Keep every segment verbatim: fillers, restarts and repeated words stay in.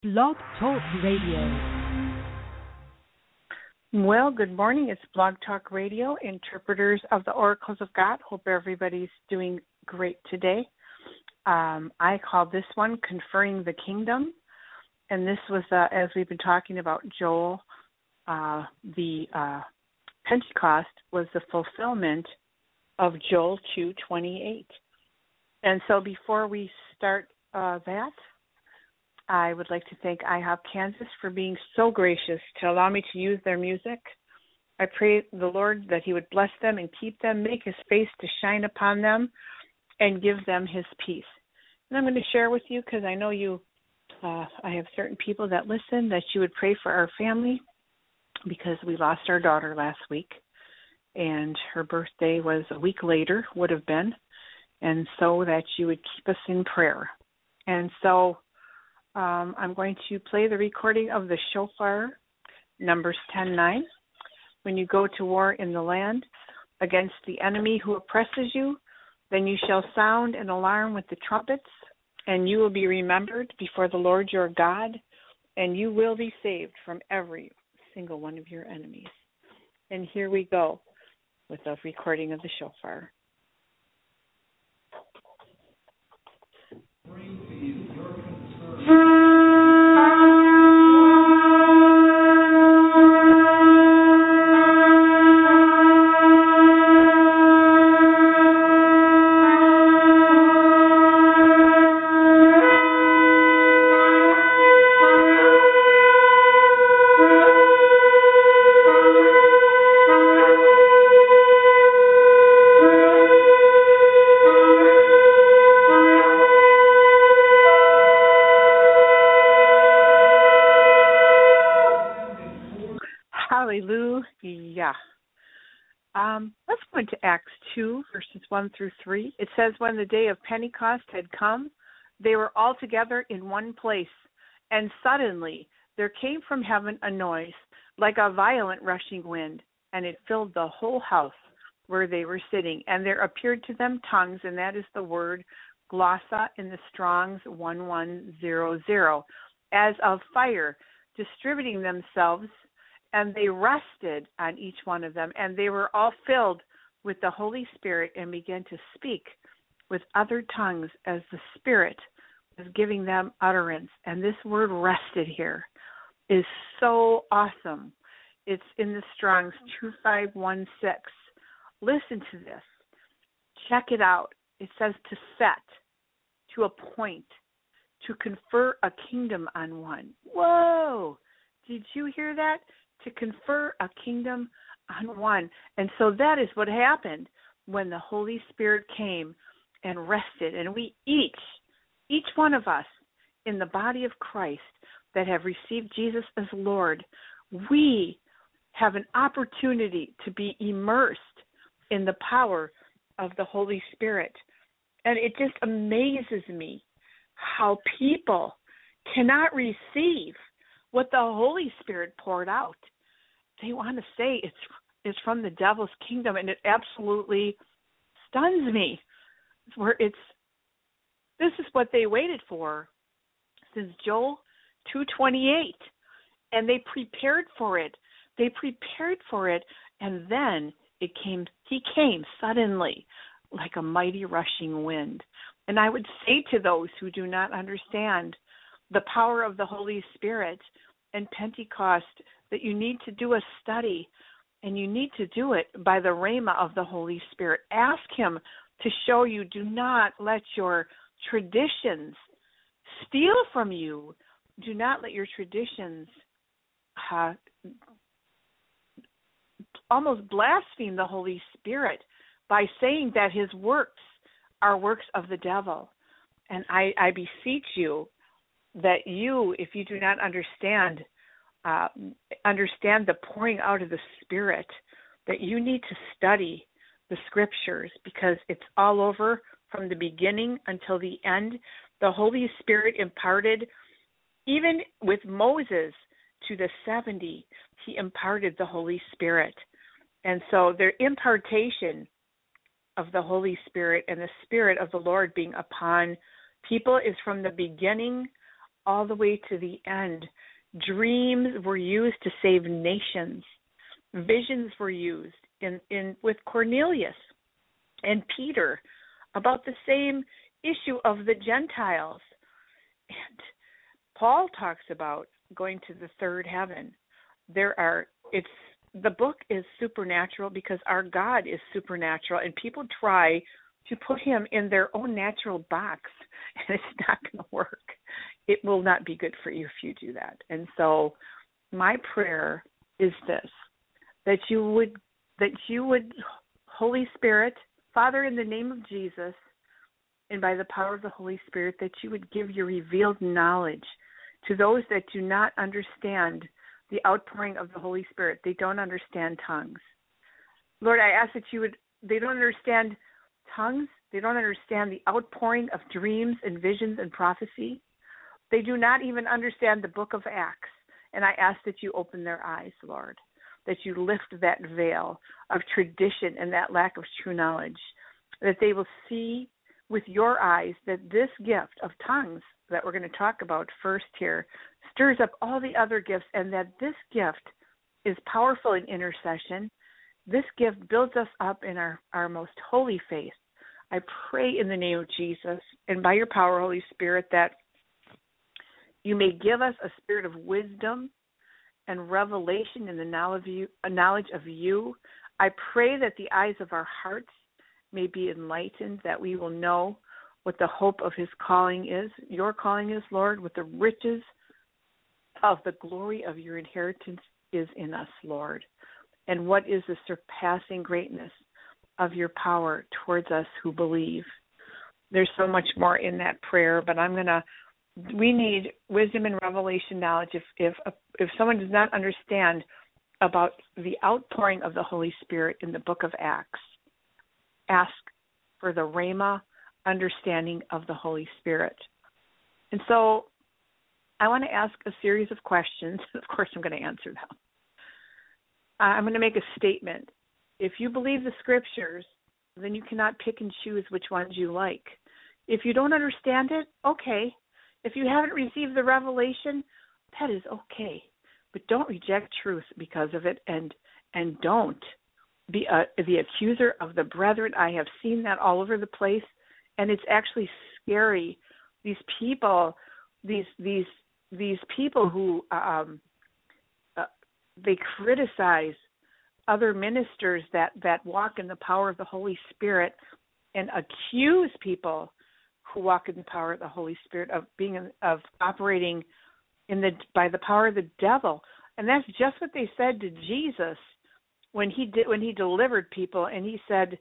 Blog Talk Radio. Well, good morning. It's Blog Talk Radio, Interpreters of the Oracles of God. Hope everybody's doing great today. Um, I call this one Conferring the Kingdom. And this was, uh, as we've been talking about Joel, uh, the uh, Pentecost was the fulfillment of Joel two twenty-eight. And so before we start uh, that, I would like to thank IHOP Kansas for being so gracious to allow me to use their music. I pray the Lord that He would bless them and keep them, make His face to shine upon them, and give them His peace. And I'm going to share with you, because I know you, uh, I have certain people that listen, that you would pray for our family, because we lost our daughter last week, and her birthday was a week later, would have been, and so that you would keep us in prayer. And so Um, I'm going to play the recording of the shofar, Numbers ten nine. When you go to war in the land against the enemy who oppresses you, then you shall sound an alarm with the trumpets, and you will be remembered before the Lord your God, and you will be saved from every single one of your enemies. And here we go with the recording of the shofar. Hallelujah. Um, let's go into Acts two, verses one through three. It says, when the day of Pentecost had come, they were all together in one place, and suddenly there came from heaven a noise like a violent rushing wind, and it filled the whole house where they were sitting. And there appeared to them tongues, and that is the word glossa in the Strong's one one zero zero, as of fire, distributing themselves. And they rested on each one of them, and they were all filled with the Holy Spirit and began to speak with other tongues as the Spirit was giving them utterance. And this word rested here is so awesome. It's in the Strong's two five one six. Listen to this. Check it out. It says to set, to appoint, to confer a kingdom on one. Whoa! Did you hear that? To confer a kingdom on one. And so that is what happened when the Holy Spirit came and rested. And we each, each one of us in the body of Christ that have received Jesus as Lord, we have an opportunity to be immersed in the power of the Holy Spirit. And it just amazes me how people cannot receive what the Holy Spirit poured out. They want to say it's it's from the devil's kingdom, and it absolutely stuns me. Where it's this is what they waited for since Joel two twenty-eight, and they prepared for it. They prepared for it, and then it came. He came suddenly, like a mighty rushing wind. And I would say to those who do not understand the power of the Holy Spirit and Pentecost that you need to do a study, and you need to do it by the rhema of the Holy Spirit. Ask Him to show you. Do not let your traditions steal from you. Do not let your traditions uh, almost blaspheme the Holy Spirit by saying that His works are works of the devil. And I, I beseech you that you, if you do not understand, uh, understand the pouring out of the Spirit, that you need to study the Scriptures, because it's all over from the beginning until the end. The Holy Spirit imparted, even with Moses to the seventy, He imparted the Holy Spirit. And so the impartation of the Holy Spirit and the Spirit of the Lord being upon people is from the beginning all the way to the end. Dreams were used to save nations. Visions were used in, in with Cornelius and Peter about the same issue of the Gentiles. And Paul talks about going to the third heaven. There are, it's, the book is supernatural because our God is supernatural, and people try to put him in their own natural box, and it's not going to work. It will not be good for you if you do that. And so my prayer is this, that you would, that you would, Holy Spirit, Father, in the name of Jesus, and by the power of the Holy Spirit, that you would give your revealed knowledge to those that do not understand the outpouring of the Holy Spirit. They don't understand tongues. Lord, I ask that you would, they don't understand tongues. They don't understand the outpouring of dreams and visions and prophecy. They do not even understand the book of Acts. And I ask that you open their eyes, Lord, that you lift that veil of tradition and that lack of true knowledge, that they will see with your eyes that this gift of tongues that we're going to talk about first here stirs up all the other gifts, and that this gift is powerful in intercession. This gift builds us up in our, our most holy faith. I pray in the name of Jesus and by your power, Holy Spirit, that you may give us a spirit of wisdom and revelation in the knowledge of you. Knowledge of you. I pray that the eyes of our hearts may be enlightened, that we will know what the hope of his calling is, your calling is, Lord, what the riches of the glory of your inheritance is in us, Lord, and what is the surpassing greatness of your power towards us who believe. There's so much more in that prayer, but I'm going to, we need wisdom and revelation knowledge. If, if, if someone does not understand about the outpouring of the Holy Spirit in the book of Acts, ask for the Rhema understanding of the Holy Spirit. And so I want to ask a series of questions. Of course, I'm going to answer them. Uh, I'm going to make a statement. If you believe the scriptures, then you cannot pick and choose which ones you like. If you don't understand it, okay. If you haven't received the revelation, that is okay. But don't reject truth because of it, and and don't be a, the accuser of the brethren. I have seen that all over the place, and it's actually scary. These people, these these these people who um, uh, they criticize other ministers that, that walk in the power of the Holy Spirit, and accuse people who walk in the power of the Holy Spirit of being of operating in the by the power of the devil. And that's just what they said to Jesus when he did when he delivered people, and he said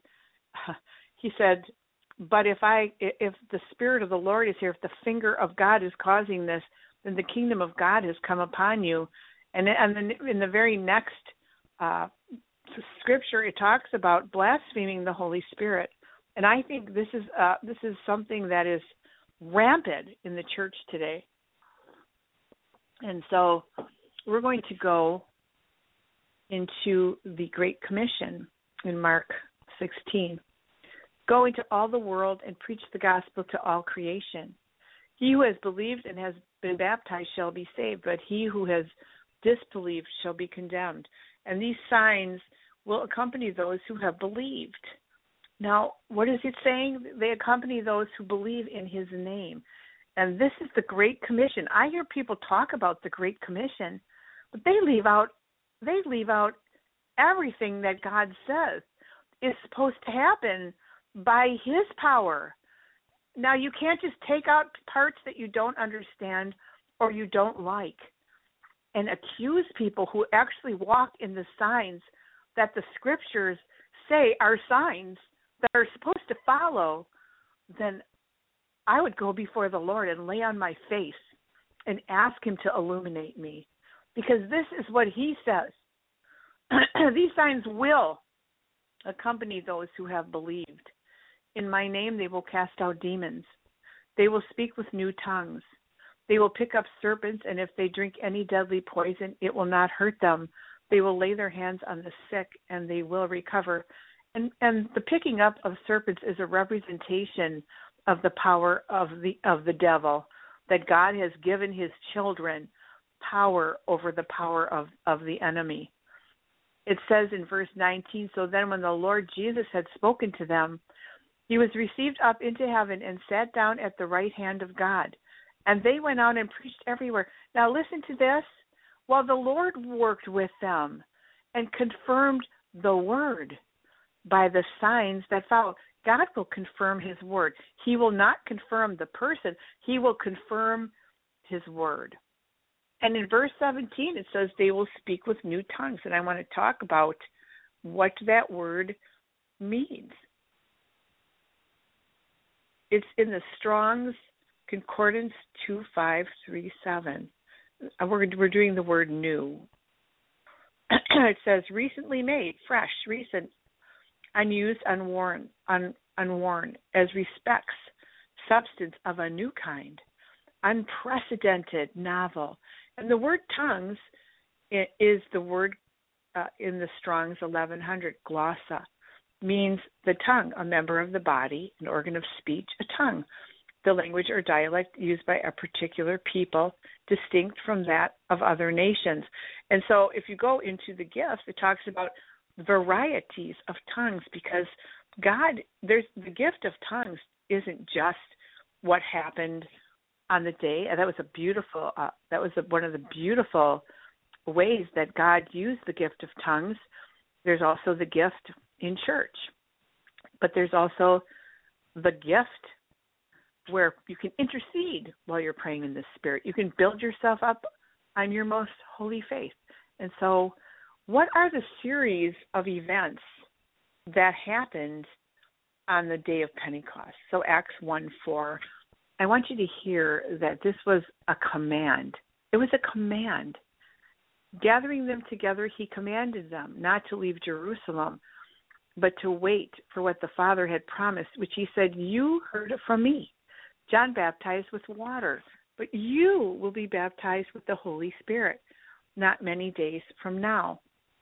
he said, but if I if the Spirit of the Lord is here, if the finger of God is causing this, then the kingdom of God has come upon you. And and then in the very next uh, scripture, it talks about blaspheming the Holy Spirit. And I think this is uh, this is something that is rampant in the church today. And so we're going to go into the Great Commission in Mark sixteen. Go into all the world and preach the gospel to all creation. He who has believed and has been baptized shall be saved, but he who has disbelieved shall be condemned. And these signs will accompany those who have believed. Now, what is it saying? They accompany those who believe in his name. And this is the Great Commission. I hear people talk about the Great Commission, but they leave out they leave out everything that God says is supposed to happen by his power. Now, you can't just take out parts that you don't understand or you don't like and accuse people who actually walk in the signs that the scriptures say are signs that are supposed to follow. Then I would go before the Lord and lay on my face and ask him to illuminate me, because this is what he says. These signs will accompany those who have believed. In my name they will cast out demons. They will speak with new tongues. They will pick up serpents, and if they drink any deadly poison, it will not hurt them. They will lay their hands on the sick, and they will recover. And, and the picking up of serpents is a representation of the power of the of the devil. that God has given his children power over the power of, of the enemy. It says in verse nineteen, so then when the Lord Jesus had spoken to them, he was received up into heaven and sat down at the right hand of God. And they went out and preached everywhere. Now listen to this. While the Lord worked with them and confirmed the word by the signs that follow. God will confirm his word. He will not confirm the person. He will confirm his word. And in verse seventeen, it says they will speak with new tongues. And I want to talk about what that word means. It's in the Strong's Concordance two five three seven. We're, we're doing the word new. It says recently made, fresh, recent, unused, unworn, un, unworn, as respects substance of a new kind, unprecedented, novel. And the word tongues is the word uh, in the Strong's eleven hundred, glossa, means the tongue, a member of the body, an organ of speech, a tongue, the language or dialect used by a particular people, distinct from that of other nations. And so if you go into the gifts, it talks about varieties of tongues, because God, there's the gift of tongues isn't just what happened on the day. And that was a beautiful, uh, that was a, one of the beautiful ways that God used the gift of tongues. There's also the gift in church, but there's also the gift where you can intercede while you're praying in the Spirit. You can build yourself up on your most holy faith. And so what are the series of events that happened on the day of Pentecost? So Acts one four, I want you to hear that this was a command. It was a command. Gathering them together, he commanded them not to leave Jerusalem, but to wait for what the Father had promised, which he said, you heard it from me. John baptized with water, but you will be baptized with the Holy Spirit not many days from now.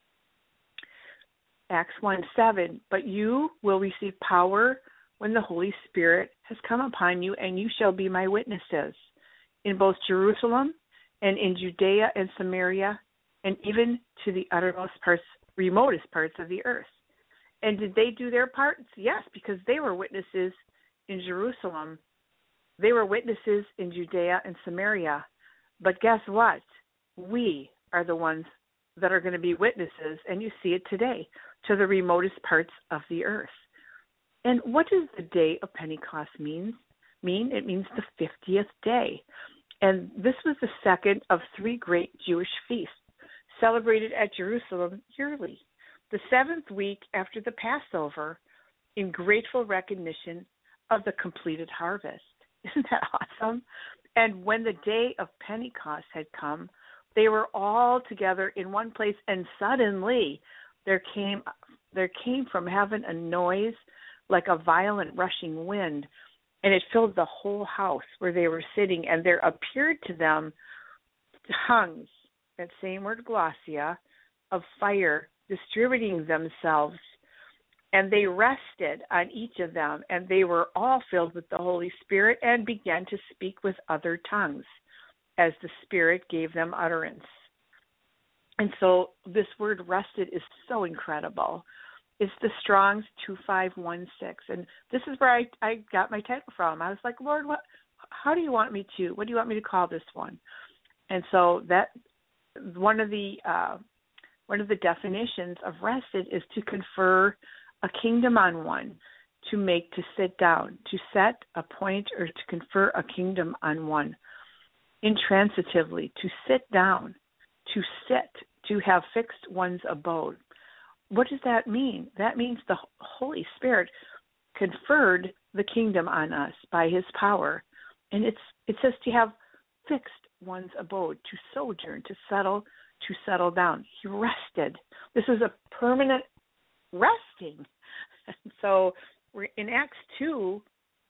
Acts one seven, but you will receive power when the Holy Spirit has come upon you, and you shall be my witnesses in both Jerusalem and in Judea and Samaria, and even to the uttermost parts, remotest parts of the earth. And did they do their parts? Yes, because they were witnesses in Jerusalem. They were witnesses in Judea and Samaria. But guess what? We are the ones that are going to be witnesses, and you see it today, to the remotest parts of the earth. And what does the day of Pentecost mean? mean? It means the fiftieth day. And this was the second of three great Jewish feasts celebrated at Jerusalem yearly, the seventh week after the Passover, in grateful recognition of the completed harvest. Isn't that awesome? And when the day of Pentecost had come, they were all together in one place, and suddenly there came there came from heaven a noise like a violent rushing wind, and it filled the whole house where they were sitting, and there appeared to them tongues, that same word glossia, of fire distributing themselves, and they rested on each of them, and they were all filled with the Holy Spirit and began to speak with other tongues as the Spirit gave them utterance. And so this word rested is so incredible. It's the Strong's two five one six, and this is where I, I got my title from. I was like, Lord, what? How do you want me to? What do you want me to call this one? And so that one of the uh, one of the definitions of rested is to confer a kingdom on one, to make, to sit down, to set, appoint, or to confer a kingdom on one. Intransitively, to sit down, to sit, to have fixed one's abode. What does that mean? That means the Holy Spirit conferred the kingdom on us by his power. And it's it says to have fixed one's abode, to sojourn, to settle, to settle down. He rested. This is a permanent resting. So we're in Acts two,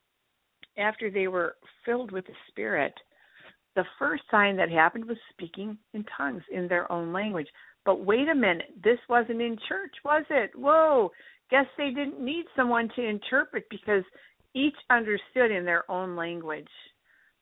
after they were filled with the Spirit, the first sign that happened was speaking in tongues in their own language. But wait a minute, this wasn't in church, was it? Whoa, guess they didn't need someone to interpret, because each understood in their own language.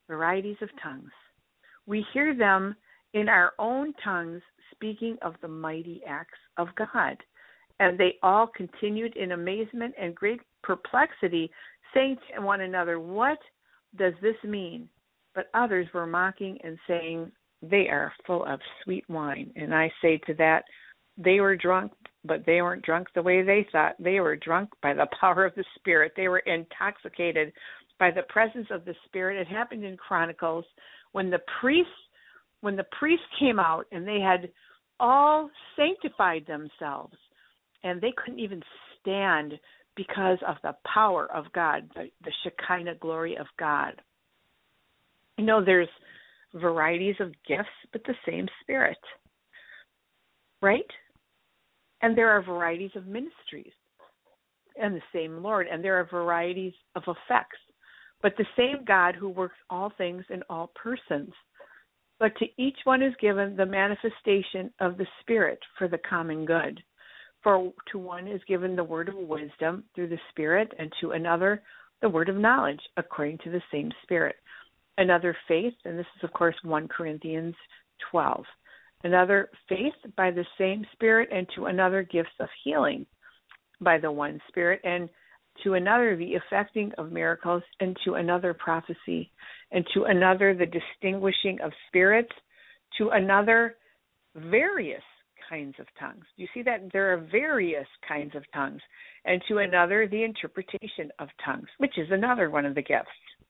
varieties of tongues. We hear them in our own tongues speaking of the mighty acts of God. And they all continued in amazement and great perplexity, saying to one another, "What does this mean?" But others were mocking and saying, "They are full of sweet wine." And I say to that, they were drunk, but they weren't drunk the way they thought. They were drunk by the power of the Spirit. They were intoxicated by the presence of the Spirit. It happened in Chronicles when the priests, when the priests came out and they had all sanctified themselves, and they couldn't even stand because of the power of God, the, the Shekinah glory of God. You know, there's varieties of gifts, but the same Spirit, right? And there are varieties of ministries and the same Lord, and there are varieties of effects, but the same God who works all things in all persons. But to each one is given the manifestation of the Spirit for the common good. For to one is given the word of wisdom through the Spirit, and to another the word of knowledge according to the same Spirit. Another faith, and this is of course First Corinthians twelve. Another faith by the same Spirit, and to another gifts of healing by the one Spirit, and to another the effecting of miracles, and to another prophecy, and to another the distinguishing of spirits, to another various kinds of tongues. You see that there are various kinds of tongues, and to another the interpretation of tongues, which is another one of the gifts.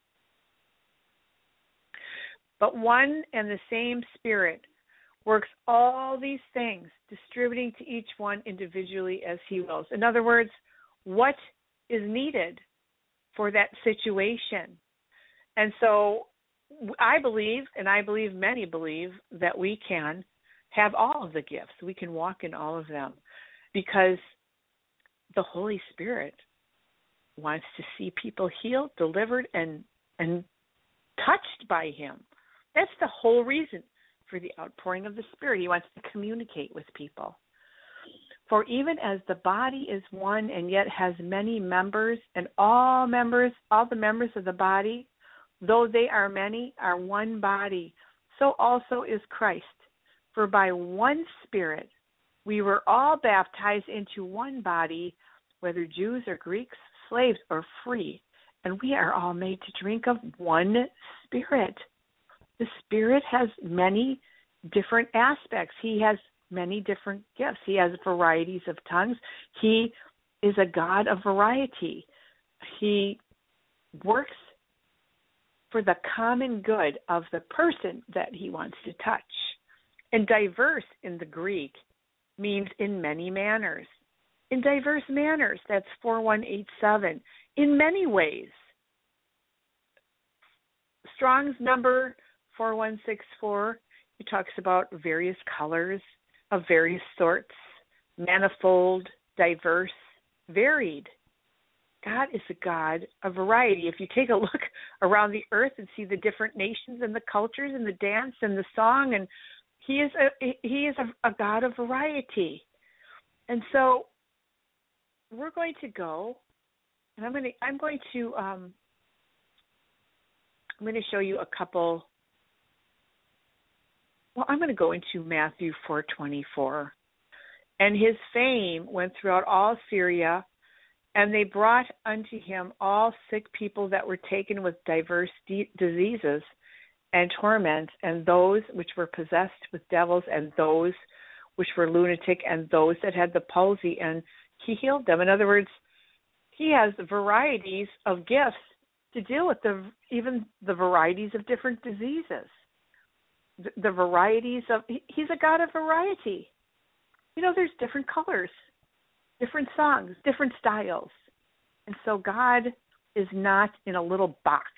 But one and the same Spirit works all these things, distributing to each one individually as he wills. In other words, what is needed for that situation. And so I believe, and I believe many believe, that we can have all of the gifts. We can walk in all of them because the Holy Spirit wants to see people healed, delivered, and and touched by him. That's the whole reason for the outpouring of the Spirit. He wants to communicate with people. For even as the body is one and yet has many members, and all members, all the members of the body, though they are many, are one body, so also is Christ. For by one Spirit we were all baptized into one body, whether Jews or Greeks, slaves or free, and we are all made to drink of one Spirit. The Spirit has many different aspects. He has many different gifts. He has varieties of tongues. He is a God of variety. He works for the common good of the person that he wants to touch. And diverse in the Greek means in many manners. In diverse manners, that's four one eight seven. In many ways. Strong's number four one six four, it talks about various colors of various sorts, manifold, diverse, varied. God is a God of variety. If you take a look around the earth and see the different nations and the cultures and the dance and the song, and he is a he is a, a God of variety. And so we're going to go, and I'm going to I'm going to um, I'm going to show you a couple. Well, I'm going to go into Matthew four twenty-four. And his fame went throughout all Syria, and they brought unto him all sick people that were taken with diverse de- diseases and torments, and those which were possessed with devils, and those which were lunatic, and those that had the palsy, and he healed them. In other words, he has varieties of gifts to deal with the even the varieties of different diseases. The, the varieties of, he, he's a God of variety. You know, there's different colors, different songs, different styles. And so God is not in a little box.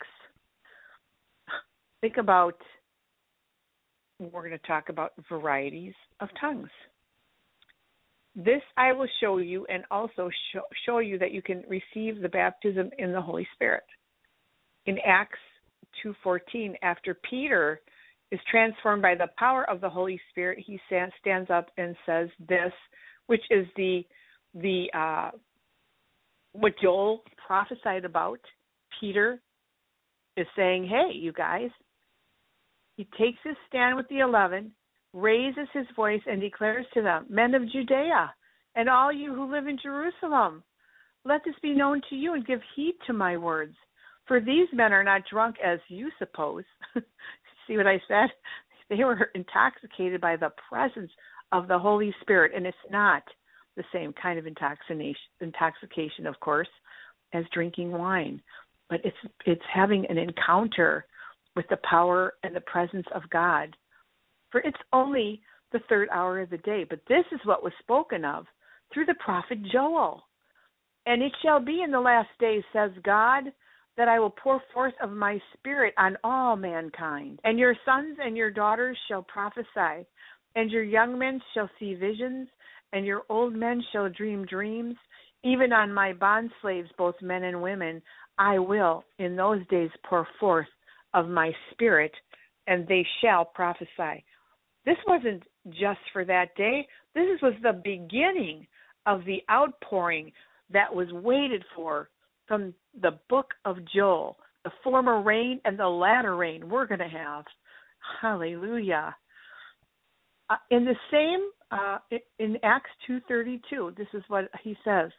Think about, we're going to talk about varieties of tongues. This I will show you, and also show, show you that you can receive the baptism in the Holy Spirit. In Acts two fourteen, after Peter is transformed by the power of the Holy Spirit, he stands up and says this, which is the the uh, what Joel prophesied about Peter is saying, hey, you guys. He takes his stand with the eleven, raises his voice, and declares to them, men of Judea, and all you who live in Jerusalem, let this be known to you and give heed to my words. For these men are not drunk as you suppose. See what I said? They were intoxicated by the presence of the Holy Spirit, and it's not the same kind of intoxication, intoxication, of course, as drinking wine. But it's it's having an encounter with the power and the presence of God. For it's only the third hour of the day. But this is what was spoken of through the prophet Joel. And it shall be in the last days, says God, that I will pour forth of my spirit on all mankind. And your sons and your daughters shall prophesy, and your young men shall see visions, and your old men shall dream dreams. Even on my bondslaves, both men and women, I will in those days pour forth of my spirit, and they shall prophesy. This wasn't just for that day. This was the beginning of the outpouring that was waited for from the book of Joel, the former rain and the latter rain we're going to have. Hallelujah. Uh, in the same, uh, in Acts two thirty-two, this is what he says.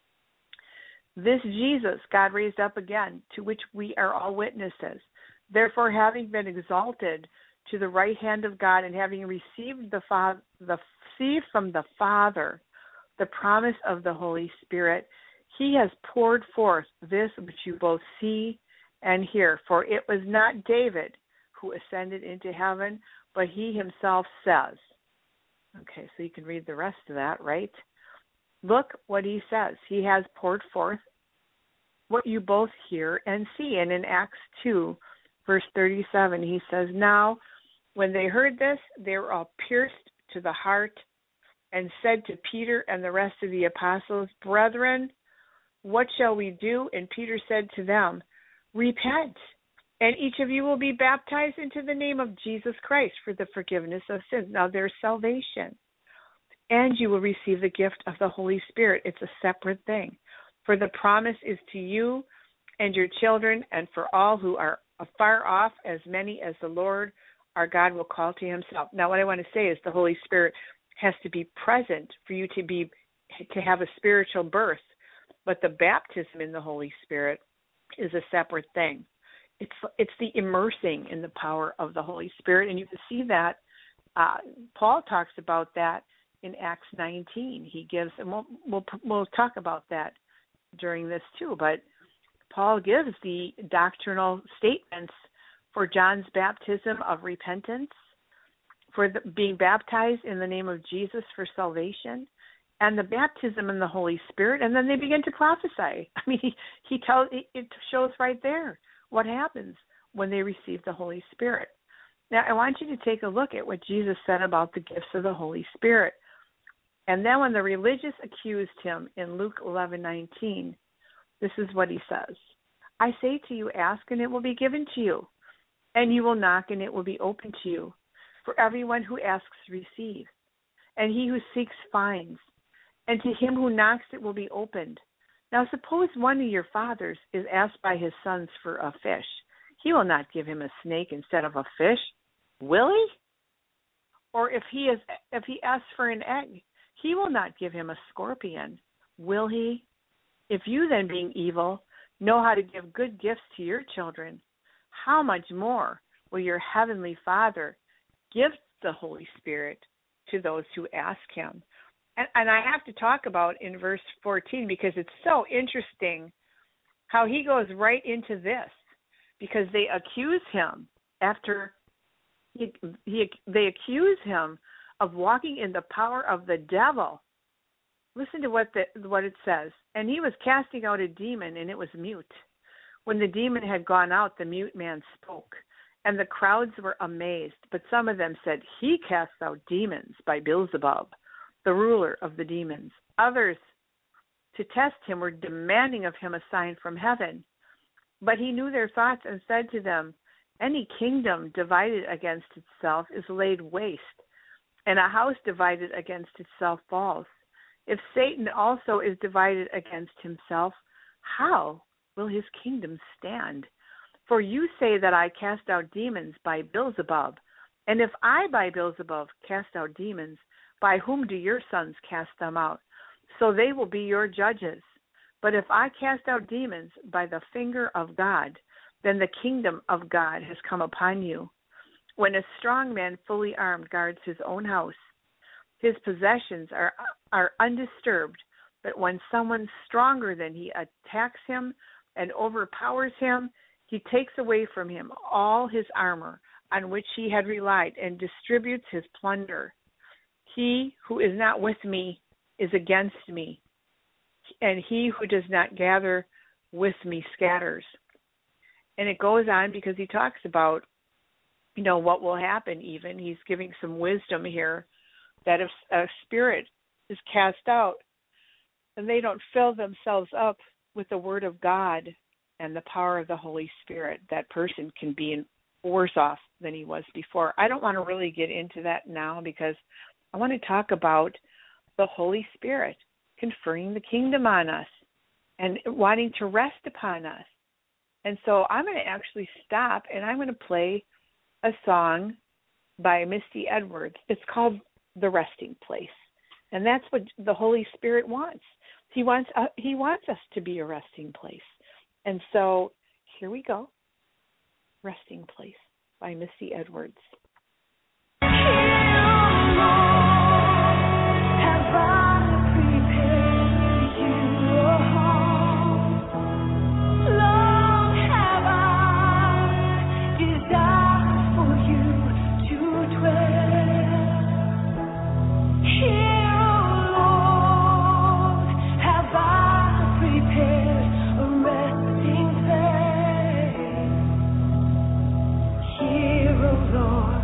This Jesus God raised up again, to which we are all witnesses. Therefore, having been exalted to the right hand of God, and having received the Father, the received from the Father the promise of the Holy Spirit, he has poured forth this which you both see and hear. For it was not David who ascended into heaven, but he himself says. Okay, so you can read the rest of that, right? Look what he says. He has poured forth what you both hear and see. And in Acts two, verse thirty-seven, he says, now when they heard this, they were all pierced to the heart and said to Peter and the rest of the apostles, brethren, what shall we do? And Peter said to them, repent, and each of you will be baptized into the name of Jesus Christ for the forgiveness of sins. Now there's salvation. And you will receive the gift of the Holy Spirit. It's a separate thing. For the promise is to you and your children, and for all who are afar off, as many as the Lord our God will call to himself. Now what I want to say is the Holy Spirit has to be present for you to be to have a spiritual birth. But the baptism in the Holy Spirit is a separate thing. It's it's the immersing in the power of the Holy Spirit, and you can see that uh, Paul talks about that in Acts nineteen. He gives, and we'll, we'll we'll talk about that during this too. But Paul gives the doctrinal statements for John's baptism of repentance, for the, being baptized in the name of Jesus for salvation, and the baptism in the Holy Spirit, and then they begin to prophesy. I mean, he, he tells it shows right there what happens when they receive the Holy Spirit. Now, I want you to take a look at what Jesus said about the gifts of the Holy Spirit. And then when the religious accused him in Luke eleven nineteen, this is what he says. I say to you, ask and it will be given to you, and you will knock and it will be opened to you. For everyone who asks receives, and he who seeks finds, and to him who knocks it will be opened. Now suppose one of your fathers is asked by his sons for a fish. He will not give him a snake instead of a fish, will he? Or if he is if he asks for an egg, he will not give him a scorpion, will he? If you then, being evil, know how to give good gifts to your children, how much more will your heavenly Father give the Holy Spirit to those who ask him? And, and I have to talk about in verse fourteen because it's so interesting how he goes right into this, because they accuse him after he, he they accuse him of walking in the power of the devil. Listen to what the, what it says. And he was casting out a demon, and it was mute. When the demon had gone out, the mute man spoke, and the crowds were amazed. But some of them said, he casts out demons by Beelzebub, the ruler of the demons. Others, to test him, were demanding of him a sign from heaven. But he knew their thoughts and said to them, any kingdom divided against itself is laid waste, and a house divided against itself falls. If Satan also is divided against himself, how will his kingdom stand? For you say that I cast out demons by Beelzebub. And if I by Beelzebub cast out demons, by whom do your sons cast them out? So they will be your judges. But if I cast out demons by the finger of God, then the kingdom of God has come upon you. When a strong man fully armed guards his own house, his possessions are are undisturbed. But when someone stronger than he attacks him and overpowers him, he takes away from him all his armor on which he had relied and distributes his plunder. He who is not with me is against me, and he who does not gather with me scatters. And it goes on because he talks about, you know, what will happen even. He's giving some wisdom here that if a spirit is cast out and they don't fill themselves up with the word of God and the power of the Holy Spirit, that person can be worse off than he was before. I don't want to really get into that now because I want to talk about the Holy Spirit conferring the kingdom on us and wanting to rest upon us. And so I'm going to actually stop and I'm going to play a song by Misty Edwards. It's called The Resting Place. And that's what the Holy Spirit wants. He wants uh, he wants us to be a resting place. And so here we go. Resting Place by Misty Edwards. Lord,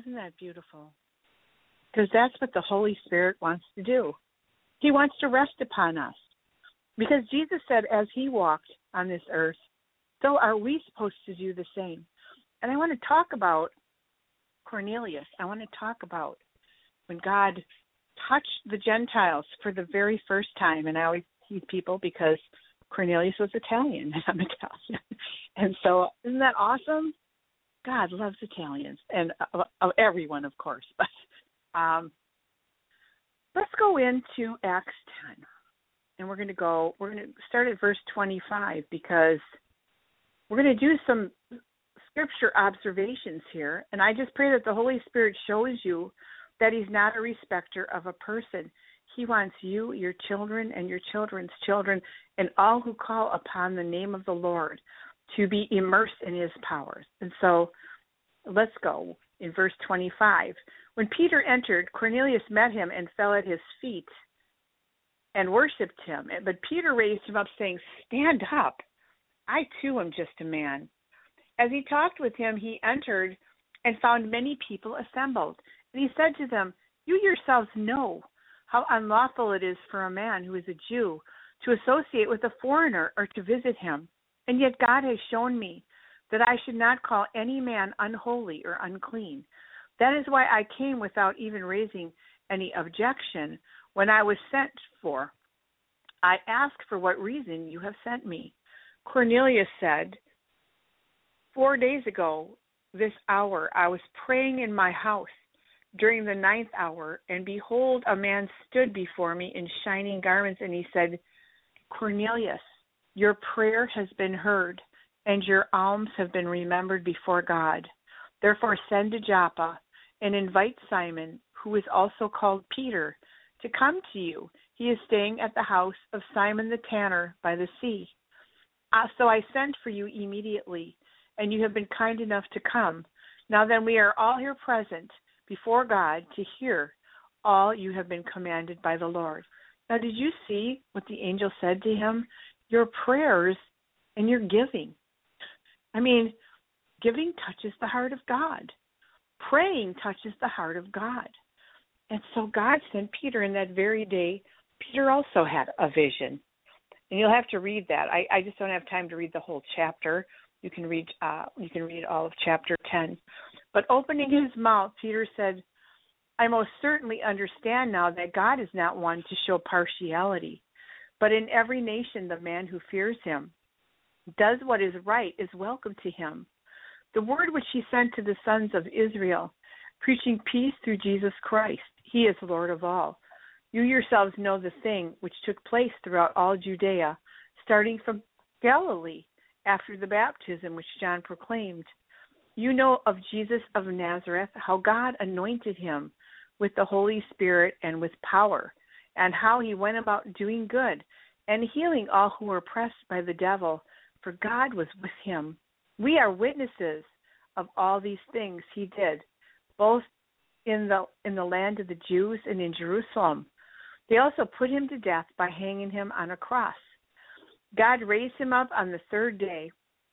Isn't that beautiful? Because that's what the Holy Spirit wants to do. He wants to rest upon us. Because Jesus said as he walked on this earth, so are we supposed to do the same. And I want to talk about Cornelius. I want to talk about when God touched the Gentiles for the very first time. And I always tease people because Cornelius was Italian, and I'm Italian. And so isn't that awesome? God loves Italians, and uh, uh, everyone, of course. But um, let's go into Acts ten. And we're going to go, we're going to start at verse twenty-five because we're going to do some scripture observations here. And I just pray that the Holy Spirit shows you that he's not a respecter of a person. He wants you, your children, and your children's children, and all who call upon the name of the Lord to be immersed in his powers. And so let's go in verse twenty-five. When Peter entered, Cornelius met him and fell at his feet and worshipped him. But Peter raised him up, saying, "Stand up. I too am just a man." As he talked with him, he entered and found many people assembled. And he said to them, "You yourselves know how unlawful it is for a man who is a Jew to associate with a foreigner or to visit him. And yet God has shown me that I should not call any man unholy or unclean. That is why I came without even raising any objection when I was sent for. I asked for what reason you have sent me." Cornelius said, "Four days ago, this hour, I was praying in my house during the ninth hour, and behold, a man stood before me in shining garments, and he said, 'Cornelius, your prayer has been heard, and your alms have been remembered before God. Therefore send to Joppa and invite Simon, who is also called Peter, to come to you. He is staying at the house of Simon the tanner by the sea.' Uh, so I sent for you immediately, and you have been kind enough to come. Now then, we are all here present before God to hear all you have been commanded by the Lord." Now, did you see what the angel said to him? Your prayers and your giving. I mean, giving touches the heart of God. Praying touches the heart of God. And so God sent Peter, and that very day, Peter also had a vision. And you'll have to read that. I, I just don't have time to read the whole chapter. You can read uh, you can read all of chapter ten. But opening his mouth, Peter said, "I most certainly understand now that God is not one to show partiality, but in every nation the man who fears him, does what is right, is welcome to him. The word which he sent to the sons of Israel, preaching peace through Jesus Christ, he is Lord of all. You yourselves know the thing which took place throughout all Judea, starting from Galilee, after the baptism which John proclaimed. You know of Jesus of Nazareth, how God anointed him with the Holy Spirit and with power, and how he went about doing good and healing all who were oppressed by the devil, for God was with him. We are witnesses of all these things he did, both in the in the land of the Jews and in Jerusalem. They also put him to death by hanging him on a cross. God raised him up on the third day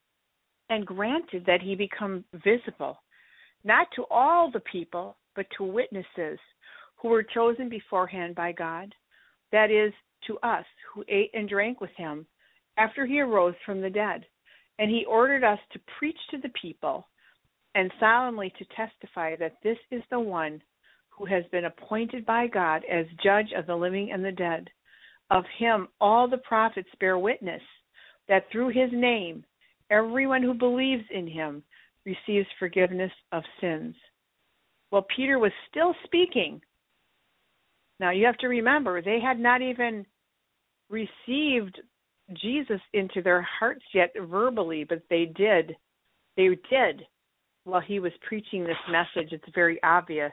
and granted that he become visible, not to all the people, but to witnesses who were chosen beforehand by God, that is, to us who ate and drank with him after he arose from the dead. And he ordered us to preach to the people and solemnly to testify that this is the one who has been appointed by God as judge of the living and the dead. Of him all the prophets bear witness that through his name everyone who believes in him receives forgiveness of sins." Well, Peter was still speaking. Now, you have to remember, they had not even received Jesus into their hearts yet verbally, but they did. They did while he was preaching this message. It's very obvious.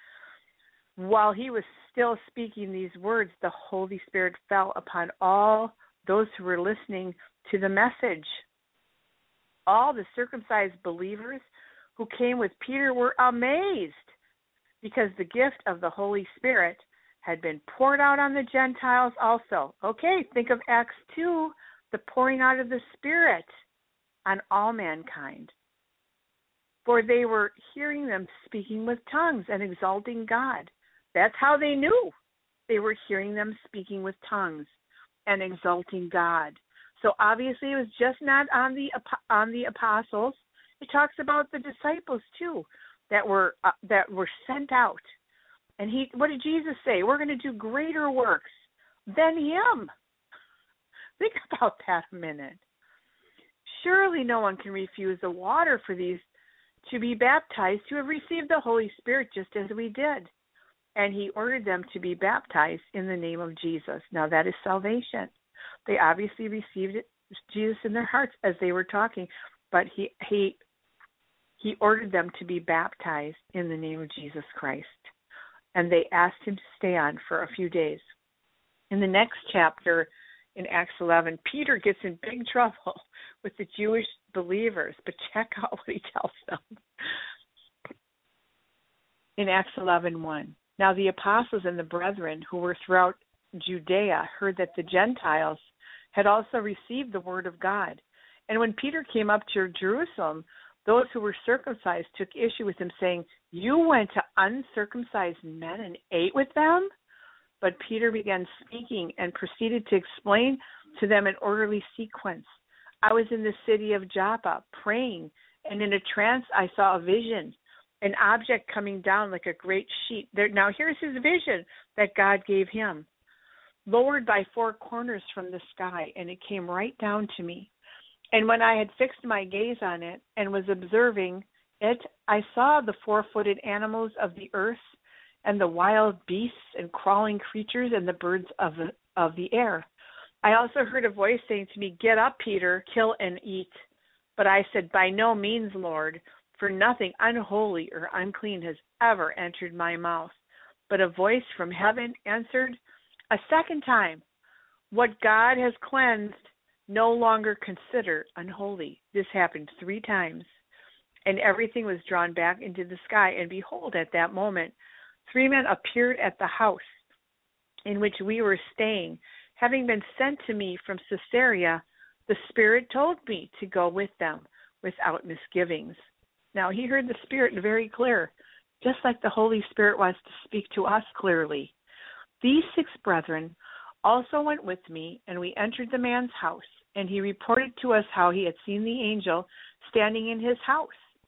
While he was still speaking these words, the Holy Spirit fell upon all those who were listening to the message. All the circumcised believers who came with Peter were amazed because the gift of the Holy Spirit had been poured out on the Gentiles also. Okay, think of Acts two, the pouring out of the Spirit on all mankind. for they were hearing them speaking with tongues and exalting God. That's how they knew. They were hearing them speaking with tongues and exalting God. So obviously it was just not on the on the apostles. It talks about the disciples too that were uh, that were sent out. And he, what did Jesus say? We're going to do greater works than him. Think about that a minute. Surely no one can refuse the water for these to be baptized, to have received the Holy Spirit just as we did. And he ordered them to be baptized in the name of Jesus. Now that is salvation. They obviously received it, Jesus in their hearts as they were talking, but he he he ordered them to be baptized in the name of Jesus Christ. And they asked him to stay on for a few days. In the next chapter, in Acts eleven, Peter gets in big trouble with the Jewish believers, but check out what he tells them. In Acts eleven one, now the apostles and the brethren who were throughout Judea heard that the Gentiles had also received the word of God. And when Peter came up to Jerusalem, those who were circumcised took issue with him, saying, "You went to uncircumcised men and ate with them?" But Peter began speaking and proceeded to explain to them in orderly sequence. I was in the city of Joppa praying, and in a trance I saw a vision, an object coming down like a great sheet. There, now here's his vision that God gave him, lowered by four corners from the sky, and it came right down to me. And when I had fixed my gaze on it and was observing it, I saw the four-footed animals of the earth and the wild beasts and crawling creatures and the birds of the, of the air. I also heard a voice saying to me, "Get up, Peter, kill and eat." But I said, "By no means, Lord, for nothing unholy or unclean has ever entered my mouth." But a voice from heaven answered a second time, "What God has cleansed, no longer consider unholy." This happened three times. And everything was drawn back into the sky. And behold, at that moment, three men appeared at the house in which we were staying. Having been sent to me from Caesarea, the Spirit told me to go with them without misgivings. Now, he heard the Spirit very clear, just like the Holy Spirit wants to speak to us clearly. These six brethren also went with me, and we entered the man's house, and he reported to us how he had seen the angel standing in his house,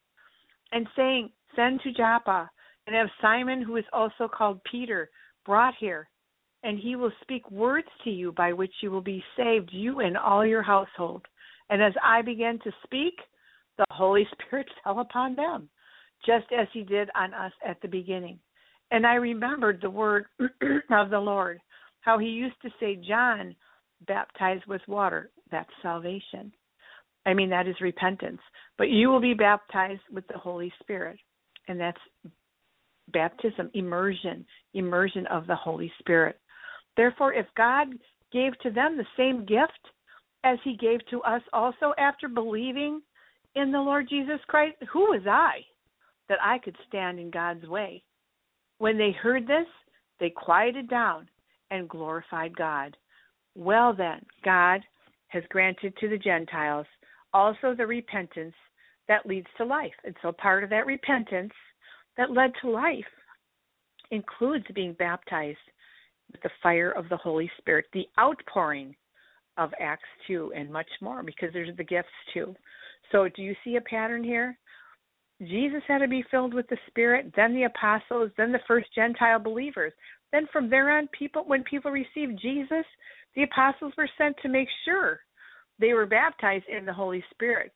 and saying, "Send to Joppa, and have Simon, who is also called Peter, brought here, and he will speak words to you by which you will be saved, you and all your household." And as I began to speak, the Holy Spirit fell upon them, just as he did on us at the beginning. And I remembered the word of the Lord, how he used to say, "John baptized with water." That's salvation. I mean, that is repentance. "But you will be baptized with the Holy Spirit." And that's baptism, immersion, immersion of the Holy Spirit. Therefore, if God gave to them the same gift as he gave to us also after believing in the Lord Jesus Christ, who was I that I could stand in God's way? When they heard this, they quieted down and glorified God. Well then, God has granted to the Gentiles also the repentance that leads to life. And so part of that repentance that led to life includes being baptized with the fire of the Holy Spirit, the outpouring of Acts two, and much more, because there's the gifts too. So do you see a pattern here? Jesus had to be filled with the Spirit, then the apostles, then the first Gentile believers. Then from there on, people, when people received Jesus, the apostles were sent to make sure they were baptized in the Holy Spirit.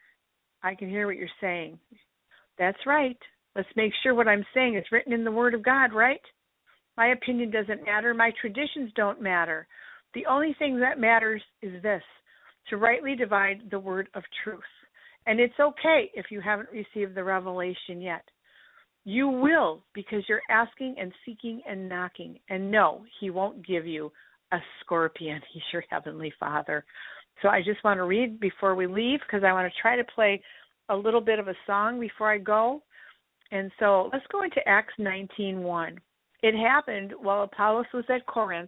I can hear what you're saying. That's right. Let's make sure what I'm saying is written in the Word of God, right? My opinion doesn't matter. My traditions don't matter. The only thing that matters is this, to rightly divide the word of truth. And it's okay if you haven't received the revelation yet. You will, because you're asking and seeking and knocking. And no, he won't give you a scorpion. He's your Heavenly Father. So I just want to read before we leave, because I want to try to play a little bit of a song before I go. And so let's go into Acts nineteen one. It happened while Apollos was at Corinth.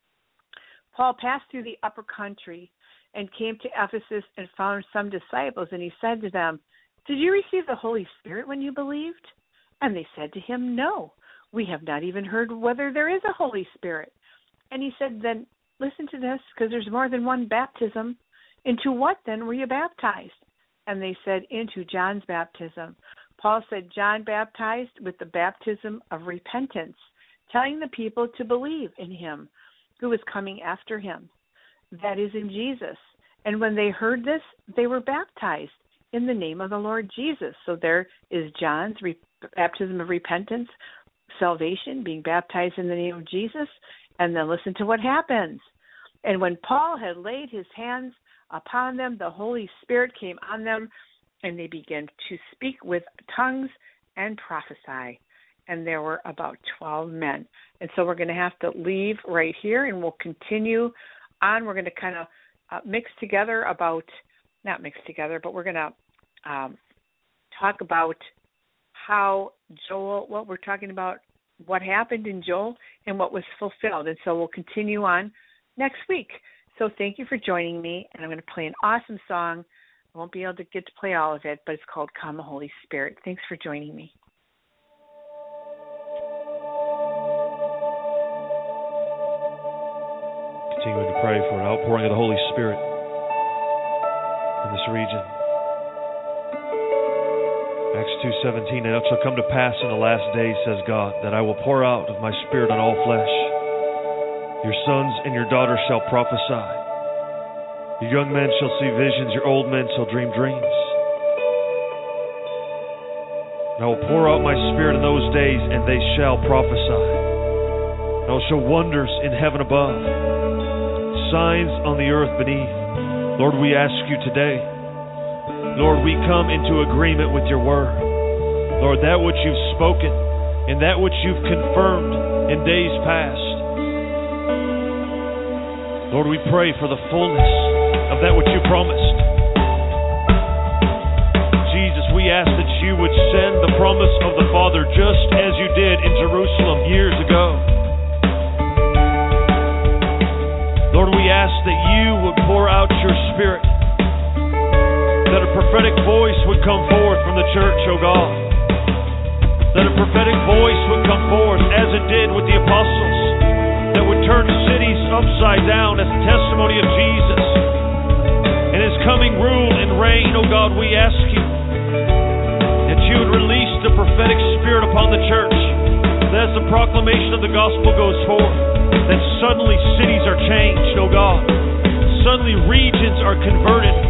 Paul passed through the upper country and came to Ephesus and found some disciples, and he said to them, "Did you receive the Holy Spirit when you believed?" And they said to him, "No, we have not even heard whether there is a Holy Spirit." And he said, "Then listen to this, because there's more than one baptism. Into what then were you baptized?" And they said, "Into John's baptism." Paul said John baptized with the baptism of repentance, telling the people to believe in him who was coming after him, that is, in Jesus. And when they heard this, they were baptized in the name of the Lord Jesus. So there is John's re- baptism of repentance, salvation, being baptized in the name of Jesus, and then listen to what happens. "And when Paul had laid his hands upon them, the Holy Spirit came on them, and they began to speak with tongues and prophesy. And there were about twelve men." And so we're going to have to leave right here, and we'll continue on. We're going to kind of uh, mix together about, not mix together, but we're going to um, talk about how Joel, what we're talking about, what happened in Joel and what was fulfilled. And so we'll continue on next week. So thank you for joining me, and I'm going to play an awesome song. I won't be able to get to play all of it, but it's called "Come, Holy Spirit." Thanks for joining me. Continuing to pray for an outpouring of the Holy Spirit in this region. Acts two seventeen, "And it shall come to pass in the last days, says God, that I will pour out of my Spirit on all flesh. Your sons and your daughters shall prophesy. Your young men shall see visions, your old men shall dream dreams. And I will pour out my Spirit in those days, and they shall prophesy. And I will show wonders in heaven above, signs on the earth beneath." Lord, we ask you today, Lord, we come into agreement with your word. Lord, that which you've spoken and that which you've confirmed in days past. Lord, we pray for the fullness of that which you promised. Jesus, we ask that you would send the promise of the Father just as you did in Jerusalem years ago. Lord, we ask that you would pour out your Spirit, that a prophetic voice would come forth from the church, O God, that a prophetic voice would come forth as it did with the apostles, that would turn cities upside down as a testimony of Jesus. And his coming rule and reign, O God, we ask you that you would release the prophetic spirit upon the church, that as the proclamation of the gospel goes forth, that suddenly cities are changed, O God. Suddenly regions are converted.